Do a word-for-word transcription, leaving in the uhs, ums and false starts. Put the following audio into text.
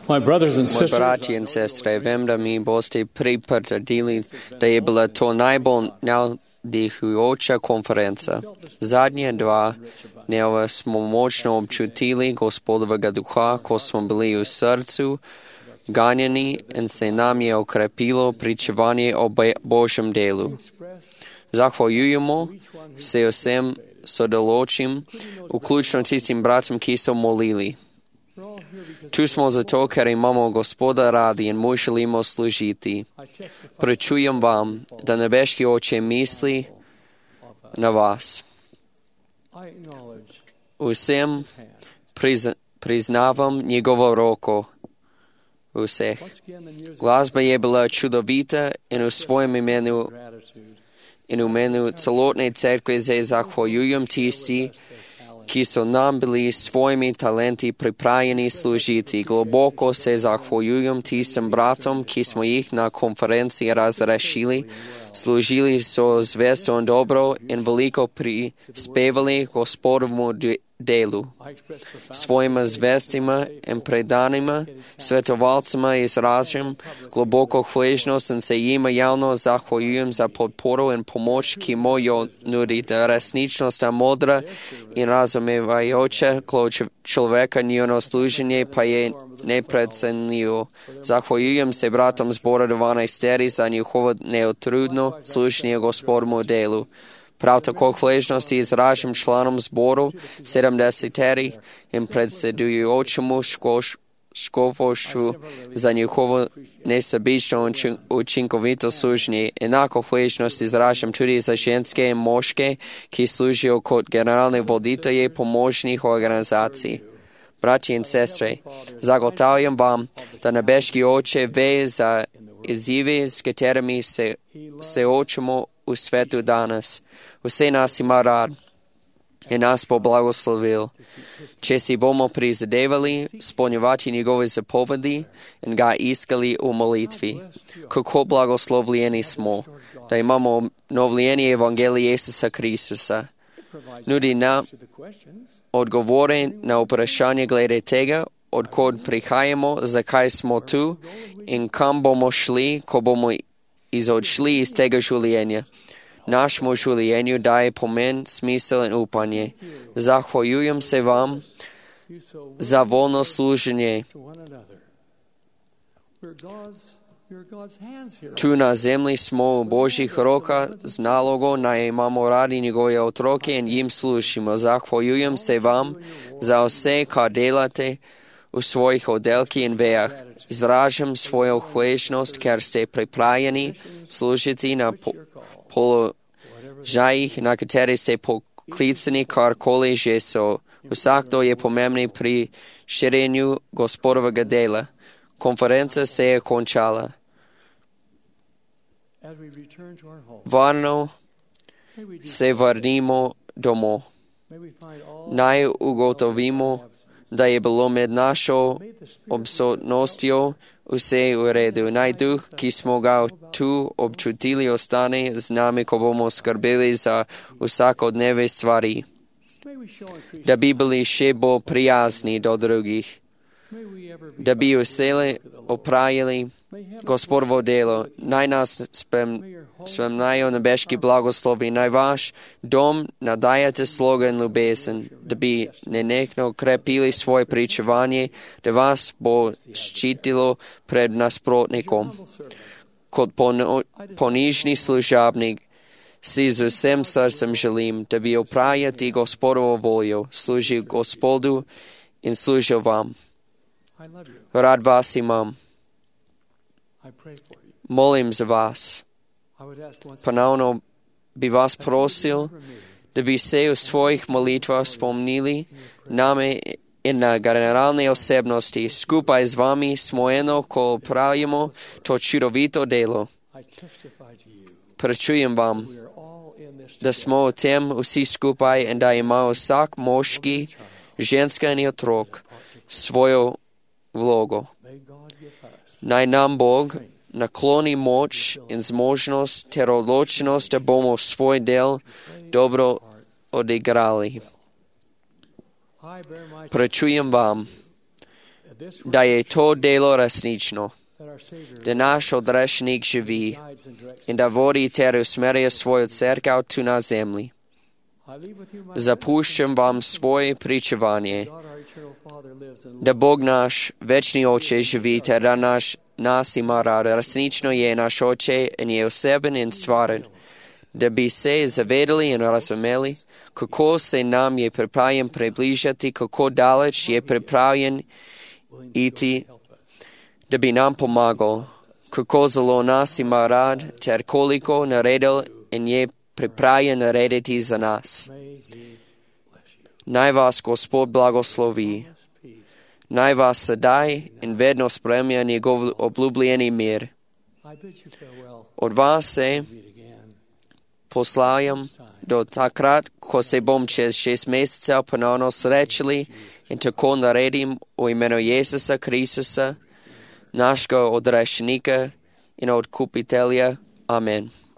My brothers and Moji sisters, braći in sestre, vem da mi boste pripotrdili, da je bila to najbolj navdihujoča konferenca. Zadnje dva dneva smo močno občutili Gospodovega duha, ko smo bili v srcu ganjeni in se nam je okrepilo pričevanje o Božjem delu. Zahvaljujemo se vsem sodelujočim, vključno tistim bratom, ki so molili. Tu smo zato, ker imamo Gospoda radi in mu želimo služiti. Pričujem vam, da nebeški Oče misli na vas. Vsem prizna, priznavam njegovo roko vseh. Glasba je bila čudovita in v svojem imenu in v imenu celotne cerkve se zahvaljujem tisti, ki so nam bili svojimi talenti pripravljeni služiti. Globoko se zahvaljujem tistim bratom, ki smo jih na konferenci razrešili. Služili so zvesto in dobro in veliko prispevali Gospodovu delu. Svojima zvestima in predanima svetovalcima izražam globoko hvaležnost in se jima javno zahvaljujem za podporo in pomoč, ki mu jo nudite. Resnično sta modra in razumevajoča človeka, njeno služenje pa je neprecenljivo. Zahvaljujem se bratom zbora dvanajsteri za njihovo neutrudno služenje Gospodovu delu. Prav tako hvaležnost izražam članom zboru sedemdeseteri in predsedujočemu škofošču za njihovo nesebično učinkovito služenje. Enako hvaležnost izražam tudi za ženske in moške, ki služijo kot generalni voditelji pomožnih organizacij. Braći in sestre, zagotavljam vam, da nebeški Oče ve za izzive, s katerimi se, se očimo v svetu danes. Vse nas ima rad in nas bo blagoslovil, če si bomo prizadevali spolnjevati njegove zapovedi in ga iskali v molitvi. Kako blagoslovljeni smo, da imamo obnovljenje evangelije Isusa Kristusa. Nudi nam odgovore na vprašanje glede tega, odkud prihajamo, zakaj smo tu in kam bomo šli, ko bomo izodšli iz tega življenja. Našemu življenju daje pomen, smisel in upanje. Zahvaljujem se vam za volno služenje. Tu na zemlji smo v Božjih rokah z nalogo, naj imamo radi njegove otroke in jim služimo. Zahvaljujem se vam za vse, kar delate v svojih oddelkih in vejah. Izražam svojo hvaležnost, ker ste pripravljeni služiti na po položajih, na kateri ste poklicani, karkoli že so. Vsakdo je pomembni pri širjenju Gospodovega dela. Konferenca se je končala. Varno se vrnimo domov. Naj ugotovimo, da je bilo med našo obsodnostjo vse v redu. Naj duh, ki smo ga tu občutili, ostane z nami, ko bomo skrbeli za vsakodnevne stvari. Da bi bili še bolj prijazni do drugih. Da bi vsele opravili Gospodovo delo. Naj nas spremljajo nebeški blagoslovi. Naj vaš dom nadajate sloga in ljubezen, da bi nenehno krepili svoje pričevanje, da vas bo ščitilo pred nasprotnikom. Kot ponižni služabnik si z vsem srcem želim, da bi opravljati Gospodovo voljo, služil Gospodu in služil vam. Rad vas imam. Molim za vas. Ponovno bi vas prosil, da bi se v svojih molitvah spomnili name in na generalne osebnosti. Skupaj z vami smo eno, ko pravimo to čudovito delo. Pričujem vam, da smo v tem vsi skupaj in da ima vsak moški, ženska in otrok svojo vlogo. Naj nam Bog nakloni moč in zmožnost ter odločenost, da bomo svoj del dobro odigrali. Pričujem vam, da je to delo resnično, da naš odrešenik živi in da vodi ter usmerja svojo crkav tu na zemlji. Zapuščam vam svoje pričevanje, da Bog naš, večni oče, živi ter da naš, nas ima rad. Resnično je naš oče in je oseben in stvaren, da bi se zavedali in razumeli, kako se nam je pripravljen približati, kako daleč je pripravljen iti, da bi nam pomagal, kako zelo nas ima rad, ter koliko naredil in je pripravljen narediti za nas. Naj vas Gospod blagoslovi. Naj vas sedaj in vedno spremlja njegov obljubljeni mir. Od vas se poslavljam do takrat, ko se bom čez šest mesecev ponovno srečali in tako naredim v imenu Jezusa Kristusa, našega odrešenika in odkupitelja. Amen.